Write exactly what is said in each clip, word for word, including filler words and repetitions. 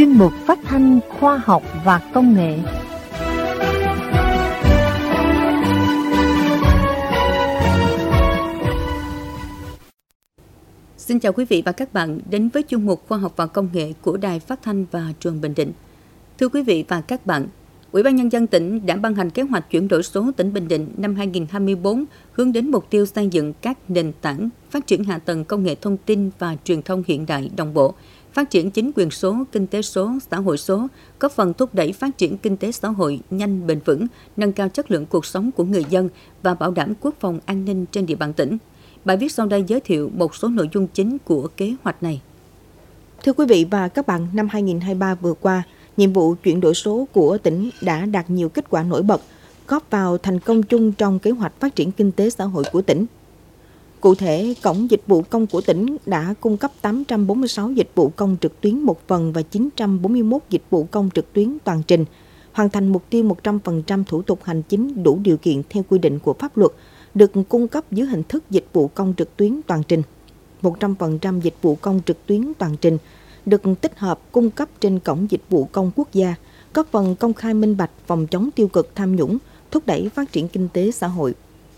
chuyên mục phát thanh khoa học và công nghệ. Xin chào quý vị và các bạn đến với chuyên mục khoa học và công nghệ của Đài Phát thanh và Truyền Bình Định. Thưa quý vị và các bạn, Ủy ban Nhân dân tỉnh đã ban hành kế hoạch chuyển đổi số tỉnh Bình Định năm hai nghìn không trăm hai mươi tư hướng đến mục tiêu xây dựng các nền tảng, phát triển hạ tầng công nghệ thông tin và truyền thông hiện đại đồng bộ, phát triển chính quyền số, kinh tế số, xã hội số, góp phần thúc đẩy phát triển kinh tế xã hội nhanh, bền vững, nâng cao chất lượng cuộc sống của người dân và bảo đảm quốc phòng an ninh trên địa bàn tỉnh. Bài viết sau đây giới thiệu một số nội dung chính của kế hoạch này. Thưa quý vị và các bạn, năm hai nghìn không trăm hai mươi ba vừa qua, nhiệm vụ chuyển đổi số của tỉnh đã đạt nhiều kết quả nổi bật, góp vào thành công chung trong kế hoạch phát triển kinh tế xã hội của tỉnh. Cụ thể, Cổng Dịch vụ Công của tỉnh đã cung cấp tám trăm bốn mươi sáu dịch vụ công trực tuyến một phần và chín trăm bốn mươi mốt dịch vụ công trực tuyến toàn trình, hoàn thành mục tiêu một trăm phần trăm thủ tục hành chính đủ điều kiện theo quy định của pháp luật, được cung cấp dưới hình thức dịch vụ công trực tuyến toàn trình. một trăm phần trăm dịch vụ công trực tuyến toàn trình được tích hợp cung cấp trên Cổng Dịch vụ Công Quốc gia, góp phần công khai minh bạch, phòng chống tiêu cực tham nhũng, thúc đẩy phát triển kinh tế xã hội.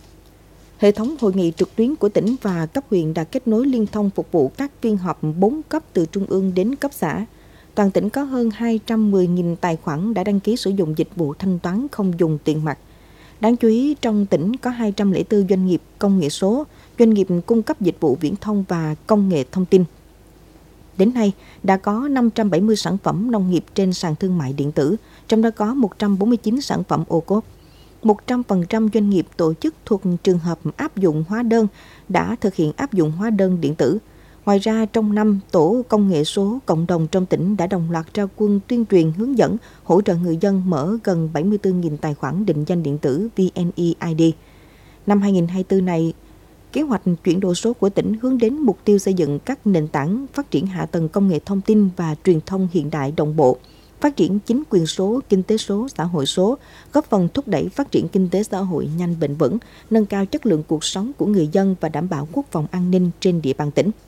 Hệ thống hội nghị trực tuyến của tỉnh và cấp huyện đã kết nối liên thông phục vụ các phiên họp bốn cấp từ trung ương đến cấp xã. Toàn tỉnh có hơn hai trăm mười nghìn tài khoản đã đăng ký sử dụng dịch vụ thanh toán không dùng tiền mặt. Đáng chú ý, trong tỉnh có hai trăm lẻ bốn doanh nghiệp công nghệ số, doanh nghiệp cung cấp dịch vụ viễn thông và công nghệ thông tin. Đến nay, đã có năm trăm bảy mươi sản phẩm nông nghiệp trên sàn thương mại điện tử, trong đó có một trăm bốn mươi chín sản phẩm ô cốp. một trăm phần trăm doanh nghiệp tổ chức thuộc trường hợp áp dụng hóa đơn đã thực hiện áp dụng hóa đơn điện tử. Ngoài ra, trong năm, Tổ công nghệ số cộng đồng trong tỉnh đã đồng loạt ra quân tuyên truyền hướng dẫn hỗ trợ người dân mở gần bảy mươi tư nghìn tài khoản định danh điện tử vê en e i đê. Năm hai nghìn không trăm hai mươi tư này, kế hoạch chuyển đổi số của tỉnh hướng đến mục tiêu xây dựng các nền tảng, phát triển hạ tầng công nghệ thông tin và truyền thông hiện đại đồng bộ, phát triển chính quyền số, kinh tế số, xã hội số, góp phần thúc đẩy phát triển kinh tế xã hội nhanh, bền vững, nâng cao chất lượng cuộc sống của người dân và đảm bảo quốc phòng an ninh trên địa bàn tỉnh.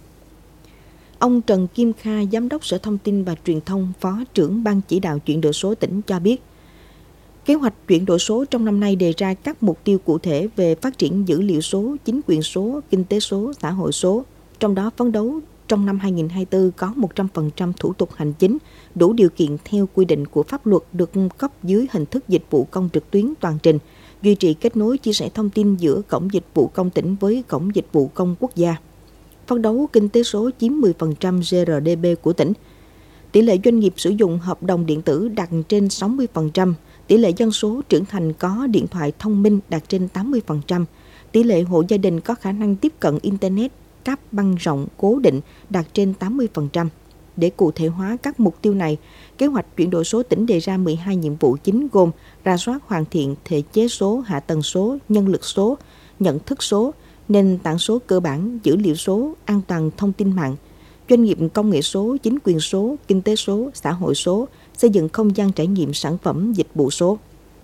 Ông Trần Kim Kha, Giám đốc Sở Thông tin và Truyền thông, Phó trưởng Ban chỉ đạo chuyển đổi số tỉnh cho biết, kế hoạch chuyển đổi số trong năm nay đề ra các mục tiêu cụ thể về phát triển dữ liệu số, chính quyền số, kinh tế số, xã hội số. Trong đó phấn đấu trong năm hai nghìn không trăm hai mươi tư có một trăm phần trăm thủ tục hành chính đủ điều kiện theo quy định của pháp luật được cung cấp dưới hình thức dịch vụ công trực tuyến toàn trình, duy trì kết nối chia sẻ thông tin giữa Cổng Dịch vụ Công tỉnh với Cổng Dịch vụ Công Quốc gia. Phấn đấu kinh tế số chiếm mười phần trăm giê rờ đê pê của tỉnh. Tỷ lệ doanh nghiệp sử dụng hợp đồng điện tử đạt trên sáu mươi phần trăm, tỷ lệ dân số trưởng thành có điện thoại thông minh đạt trên tám mươi phần trăm, tỷ lệ hộ gia đình có khả năng tiếp cận Internet, cáp băng rộng cố định đạt trên tám mươi phần trăm. Để cụ thể hóa các mục tiêu này, kế hoạch chuyển đổi số tỉnh đề ra mười hai nhiệm vụ chính gồm rà soát hoàn thiện thể chế số, hạ tầng số, nhân lực số, nhận thức số, nền tảng số cơ bản, dữ liệu số, an toàn thông tin mạng, doanh nghiệp công nghệ số, chính quyền số, kinh tế số, xã hội số, xây dựng không gian trải nghiệm sản phẩm dịch vụ số.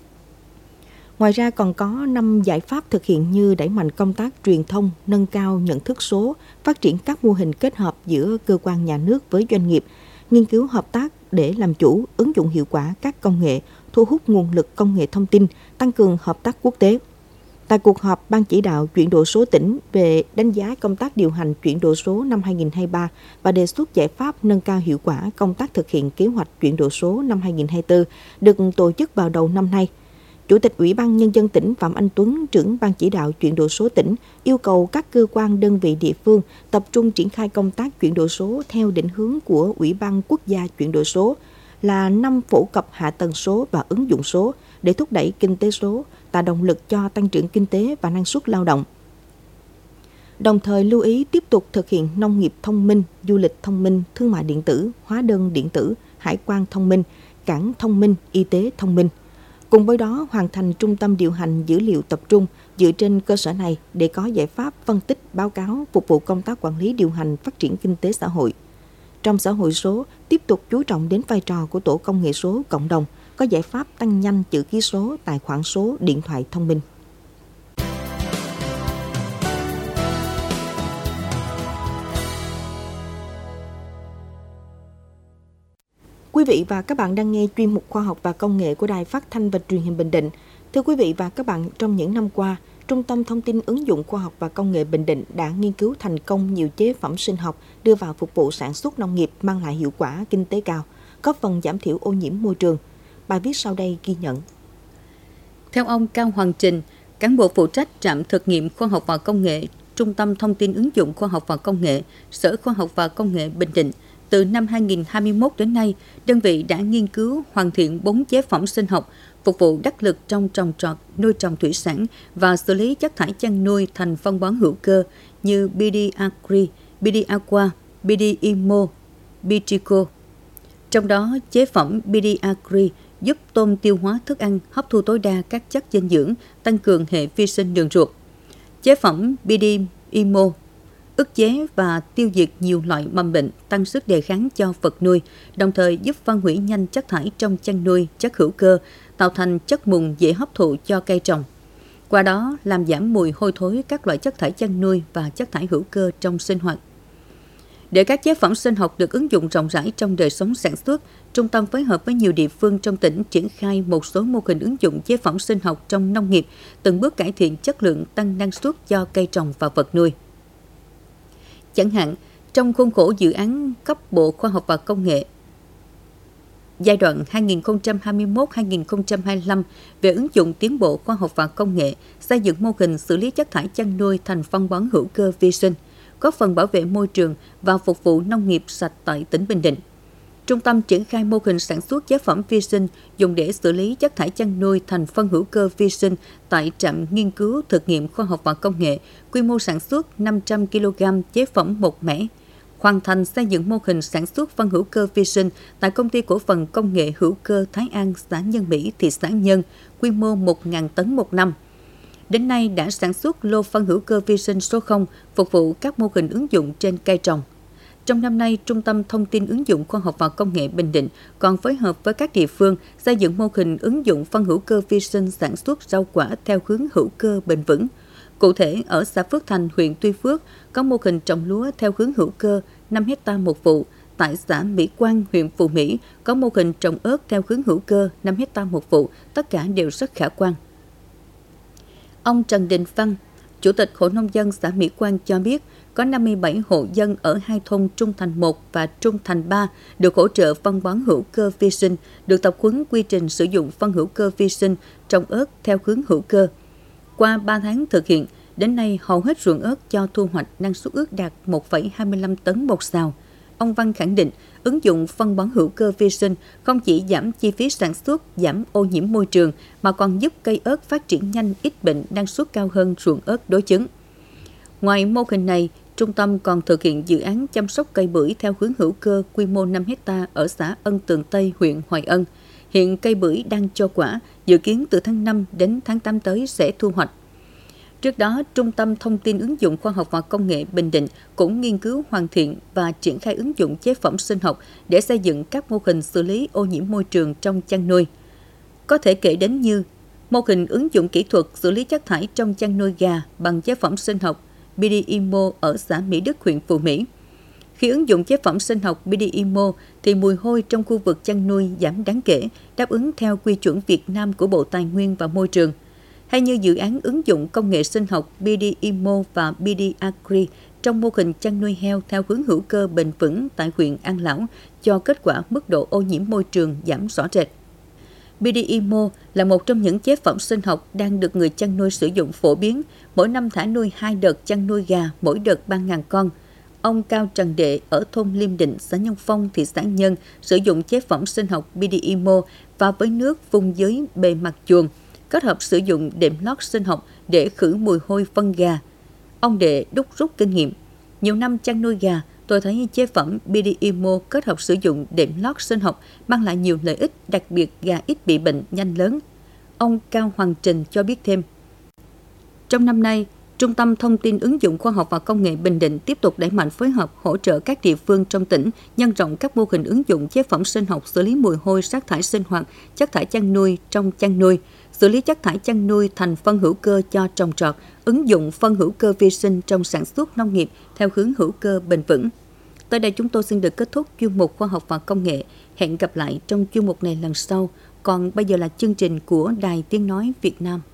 Ngoài ra còn có năm giải pháp thực hiện như đẩy mạnh công tác truyền thông, nâng cao nhận thức số, phát triển các mô hình kết hợp giữa cơ quan nhà nước với doanh nghiệp, nghiên cứu hợp tác để làm chủ, ứng dụng hiệu quả các công nghệ, thu hút nguồn lực công nghệ thông tin, tăng cường hợp tác quốc tế. Tại cuộc họp Ban chỉ đạo chuyển đổi số tỉnh về đánh giá công tác điều hành chuyển đổi số năm hai nghìn không trăm hai mươi ba và đề xuất giải pháp nâng cao hiệu quả công tác thực hiện kế hoạch chuyển đổi số năm hai nghìn không trăm hai mươi tư được tổ chức vào đầu năm nay, Chủ tịch Ủy ban Nhân dân tỉnh Phạm Anh Tuấn, trưởng Ban chỉ đạo chuyển đổi số tỉnh, yêu cầu các cơ quan đơn vị địa phương tập trung triển khai công tác chuyển đổi số theo định hướng của Ủy ban Quốc gia chuyển đổi số là năm phổ cập hạ tầng số và ứng dụng số để thúc đẩy kinh tế số, tạo động lực cho tăng trưởng kinh tế và năng suất lao động. Đồng thời lưu ý tiếp tục thực hiện nông nghiệp thông minh, du lịch thông minh, thương mại điện tử, hóa đơn điện tử, hải quan thông minh, cảng thông minh, y tế thông minh. Cùng với đó, hoàn thành trung tâm điều hành dữ liệu tập trung dựa trên cơ sở này để có giải pháp phân tích, báo cáo, phục vụ công tác quản lý điều hành phát triển kinh tế xã hội. Trong xã hội số, tiếp tục chú trọng đến vai trò của tổ công nghệ số cộng đồng, có giải pháp tăng nhanh chữ ký số, tài khoản số, điện thoại thông minh. quý vị và các bạn đang nghe chuyên mục Khoa học và Công nghệ của Đài Phát thanh và Truyền hình Bình Định. Thưa quý vị và các bạn, trong những năm qua, Trung tâm Thông tin Ứng dụng Khoa học và Công nghệ Bình Định đã nghiên cứu thành công nhiều chế phẩm sinh học đưa vào phục vụ sản xuất nông nghiệp mang lại hiệu quả kinh tế cao, góp phần giảm thiểu ô nhiễm môi trường. Bài viết sau đây ghi nhận. Theo ông Cao Hoàng Trình, cán bộ phụ trách trạm thực nghiệm khoa học và công nghệ, Trung tâm Thông tin Ứng dụng Khoa học và Công nghệ, Sở Khoa học và Công nghệ Bình Định, từ năm hai nghìn không trăm hai mươi mốt đến nay, đơn vị đã nghiên cứu hoàn thiện bốn chế phẩm sinh học phục vụ đắc lực trong trồng trọt, nuôi trồng thủy sản và xử lý chất thải chăn nuôi thành phân bón hữu cơ như bê đê Agri, bê đê Aqua, bê đê Imo, Bitrico. Trong đó, chế phẩm bê đê Agri giúp tôm tiêu hóa thức ăn, hấp thu tối đa các chất dinh dưỡng, tăng cường hệ vi sinh đường ruột. Chế phẩm bê đê Imo ức chế và tiêu diệt nhiều loại mầm bệnh, tăng sức đề kháng cho vật nuôi, đồng thời giúp phân hủy nhanh chất thải trong chăn nuôi, chất hữu cơ, tạo thành chất mùn dễ hấp thụ cho cây trồng. Qua đó, làm giảm mùi hôi thối các loại chất thải chăn nuôi và chất thải hữu cơ trong sinh hoạt. Để các chế phẩm sinh học được ứng dụng rộng rãi trong đời sống sản xuất, Trung tâm phối hợp với nhiều địa phương trong tỉnh triển khai một số mô hình ứng dụng chế phẩm sinh học trong nông nghiệp, từng bước cải thiện chất lượng, tăng năng suất cho cây trồng và vật nuôi. Chẳng hạn, trong khuôn khổ dự án cấp Bộ Khoa học và Công nghệ giai đoạn hai nghìn không trăm hai mươi mốt đến hai nghìn không trăm hai mươi lăm về ứng dụng tiến bộ khoa học và công nghệ, xây dựng mô hình xử lý chất thải chăn nuôi thành phân bón hữu cơ vi sinh, góp phần bảo vệ môi trường và phục vụ nông nghiệp sạch tại tỉnh Bình Định. Trung tâm triển khai mô hình sản xuất chế phẩm vi sinh dùng để xử lý chất thải chăn nuôi thành phân hữu cơ vi sinh tại trạm nghiên cứu thực nghiệm khoa học và công nghệ, quy mô sản xuất năm trăm ki lô gam chế phẩm một mẻ. Hoàn thành xây dựng mô hình sản xuất phân hữu cơ vi sinh tại Công ty Cổ phần Công nghệ Hữu cơ Thái An, xã Nhân Mỹ, thị xã Nhân, quy mô một nghìn tấn một năm. Đến nay đã sản xuất lô phân hữu cơ vi sinh số không phục vụ các mô hình ứng dụng trên cây trồng. Trong năm nay, Trung tâm Thông tin Ứng dụng Khoa học và Công nghệ Bình Định còn phối hợp với các địa phương xây dựng mô hình ứng dụng phân hữu cơ vi sinh sản xuất rau quả theo hướng hữu cơ bền vững. Cụ thể, ở xã Phước Thành, huyện Tuy Phước, có mô hình trồng lúa theo hướng hữu cơ năm héc ta một vụ. Tại xã Mỹ Quang, huyện Phú Mỹ, có mô hình trồng ớt theo hướng hữu cơ năm héc ta một vụ, tất cả đều rất khả quan. Ông Trần Đình Văn, Chủ tịch Hội Nông dân xã Mỹ Quang cho biết, có năm mươi bảy hộ dân ở hai thôn Trung Thành một và Trung Thành ba được hỗ trợ phân bón hữu cơ vi sinh, được tập huấn quy trình sử dụng phân hữu cơ vi sinh trồng ớt theo hướng hữu cơ. Qua ba tháng thực hiện, đến nay hầu hết ruộng ớt cho thu hoạch năng suất ước đạt một phẩy hai mươi lăm tấn một sào. Ông Văn khẳng định, ứng dụng phân bón hữu cơ vi sinh không chỉ giảm chi phí sản xuất, giảm ô nhiễm môi trường, mà còn giúp cây ớt phát triển nhanh, ít bệnh, năng suất cao hơn ruộng ớt đối chứng. Ngoài mô hình này, Trung tâm còn thực hiện dự án chăm sóc cây bưởi theo hướng hữu cơ quy mô năm héc ta ở xã Ân Tường Tây, huyện Hoài Ân. Hiện cây bưởi đang cho quả, dự kiến từ tháng năm đến tháng tám tới sẽ thu hoạch. Trước đó, Trung tâm Thông tin Ứng dụng Khoa học và Công nghệ Bình Định cũng nghiên cứu hoàn thiện và triển khai ứng dụng chế phẩm sinh học để xây dựng các mô hình xử lý ô nhiễm môi trường trong chăn nuôi. Có thể kể đến như mô hình ứng dụng kỹ thuật xử lý chất thải trong chăn nuôi gà bằng chế phẩm sinh học bê đê Imo ở xã Mỹ Đức, huyện Phú Mỹ. Khi ứng dụng chế phẩm sinh học bê đê Imo thì mùi hôi trong khu vực chăn nuôi giảm đáng kể, đáp ứng theo quy chuẩn Việt Nam của Bộ Tài nguyên và Môi trường. Hay như dự án ứng dụng công nghệ sinh học bê đê Imo và bê đê Agri trong mô hình chăn nuôi heo theo hướng hữu cơ bền vững tại huyện An Lão, cho kết quả mức độ ô nhiễm môi trường giảm rõ rệt. bê đê Imo là một trong những chế phẩm sinh học đang được người chăn nuôi sử dụng phổ biến, mỗi năm thả nuôi hai đợt chăn nuôi gà, mỗi đợt ba nghìn con. Ông Cao Trần Đệ ở thôn Liêm Định, xã Nhân Phong, thị xã Nhân sử dụng chế phẩm sinh học bê đê Imo và với nước phun dưới bề mặt chuồng, kết hợp sử dụng đệm lót sinh học để khử mùi hôi phân gà. Ông Đệ đúc rút kinh nghiệm. Nhiều năm chăn nuôi gà, tôi thấy chế phẩm bê đê Imo kết hợp sử dụng đệm lót sinh học mang lại nhiều lợi ích, đặc biệt gà ít bị bệnh, nhanh lớn. Ông Cao Hoàng Trình cho biết thêm. Trong năm nay, Trung tâm Thông tin Ứng dụng Khoa học và Công nghệ Bình Định tiếp tục đẩy mạnh phối hợp hỗ trợ các địa phương trong tỉnh nhân rộng các mô hình ứng dụng chế phẩm sinh học xử lý mùi hôi, rác thải sinh hoạt, chất thải chăn nuôi trong chăn nuôi, xử lý chất thải chăn nuôi thành phân hữu cơ cho trồng trọt, ứng dụng phân hữu cơ vi sinh trong sản xuất nông nghiệp theo hướng hữu cơ bền vững. Tới đây chúng tôi xin được kết thúc chuyên mục Khoa học và Công nghệ. Hẹn gặp lại trong chuyên mục này lần sau. Còn bây giờ là chương trình của Đài Tiếng Nói Việt Nam.